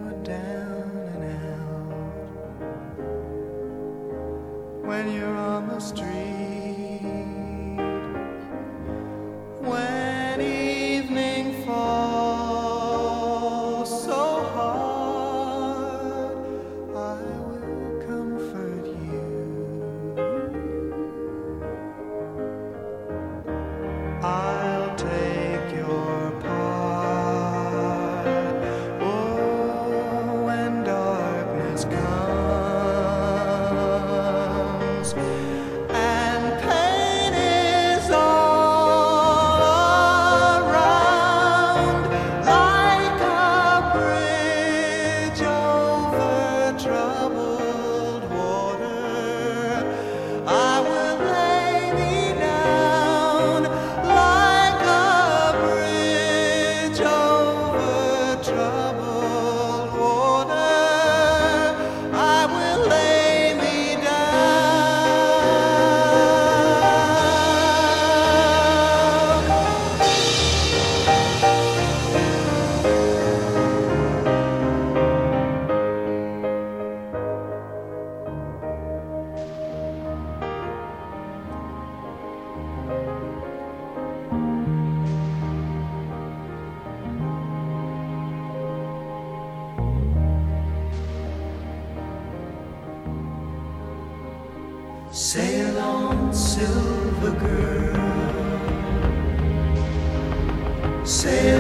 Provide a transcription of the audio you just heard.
were down and out. When you're on the street, when evening falls so hard, I will comfort you. I'll take your part. Oh, when darkness comes and pain is all around, like a bridge over troubled water, I will lay me down like a bridge over troubled water. I will lay me Sail on, silver girl, sail